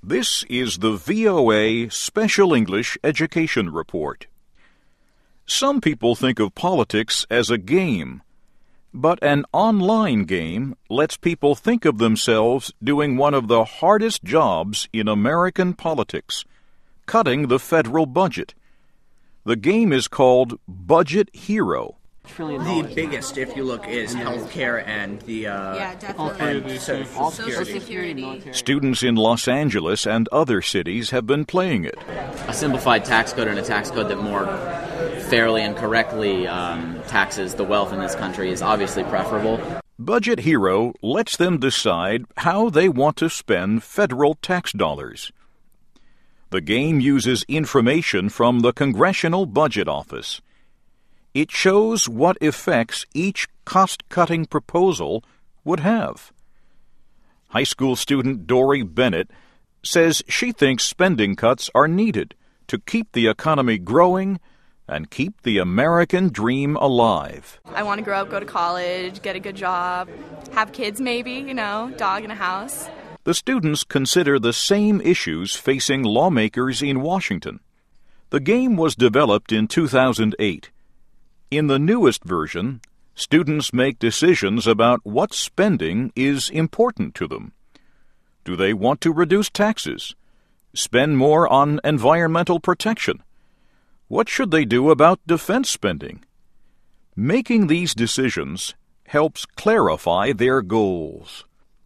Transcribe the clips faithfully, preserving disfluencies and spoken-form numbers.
This is the V O A Special English Education Report. Some people think of politics as a game, but an online game lets people think of themselves doing one of the hardest jobs in American politics, cutting the federal budget. The game is called Budget Hero. The biggest, if you look, is healthcare and the uh, yeah, definitely. and so, Social security. security. Students in Los Angeles and other cities have been playing it. A simplified tax code and a tax code that more fairly and correctly um, taxes the wealth in this country is obviously preferable. Budget Hero lets them decide how they want to spend federal tax dollars. The game uses information from the Congressional Budget Office. It shows what effects each cost-cutting proposal would have. High school student Dory Bennett says she thinks spending cuts are needed to keep the economy growing and keep the American dream alive. I want to grow up, go to college, get a good job, have kids maybe, you know, dog in a house. The students consider the same issues facing lawmakers in Washington. The game was developed in two thousand eight. In the newest version, students make decisions about what spending is important to them. Do they want to reduce taxes? Spend more on environmental protection? What should they do about defense spending? Making these decisions helps clarify their goals.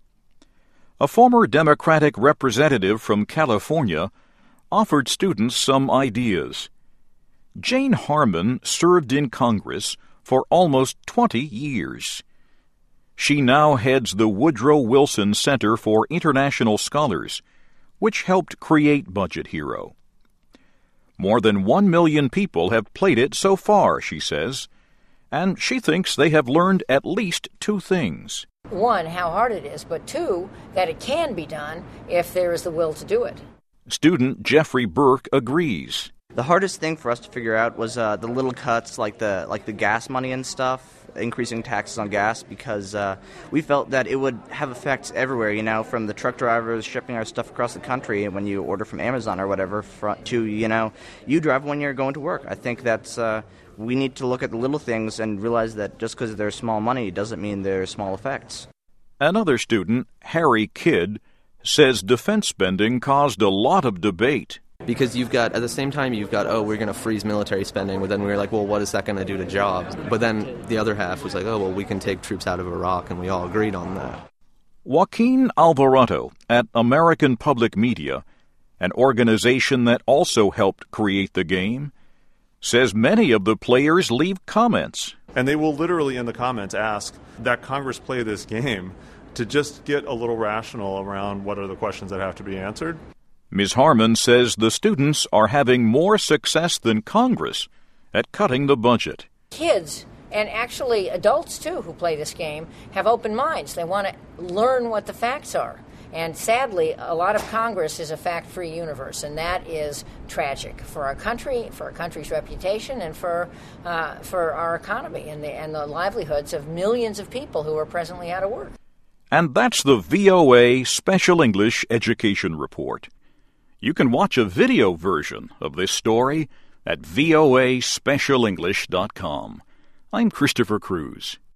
A former Democratic representative from California offered students some ideas. Jane Harmon served in Congress for almost twenty years. She now heads the Woodrow Wilson Center for International Scholars, which helped create Budget Hero. More than one million people have played it so far, she says, and she thinks they have learned at least two things. One, how hard it is, but two, that it can be done if there is the will to do it. Student Jeffrey Burke agrees. The hardest thing for us to figure out was uh, the little cuts, like the like the gas money and stuff, increasing taxes on gas, because uh, we felt that it would have effects everywhere, you know, from the truck drivers shipping our stuff across the country when you order from Amazon or whatever, to, you know, you drive when you're going to work. I think that's, uh, we need to look at the little things and realize that just because there's small money doesn't mean there's small effects. Another student, Harry Kidd, says defense spending caused a lot of debate. Because you've got, at the same time, you've got, oh, we're going to freeze military spending, but then we were like, well, what is that going to do to jobs? But then the other half was like, oh, well, we can take troops out of Iraq, and we all agreed on that. Joaquin Alvarado at American Public Media, an organization that also helped create the game, says many of the players leave comments. And they will literally in the comments ask that Congress play this game to just get a little rational around what are the questions that have to be answered. Miz Harmon says the students are having more success than Congress at cutting the budget. Kids, and actually adults too who play this game, have open minds. They want to learn what the facts are. And sadly, a lot of Congress is a fact-free universe, and that is tragic for our country, for our country's reputation, and for uh, for our economy and the, and the livelihoods of millions of people who are presently out of work. And that's the V O A Special English Education Report. You can watch a video version of this story at V O A special english dot com. I'm Christopher Cruz.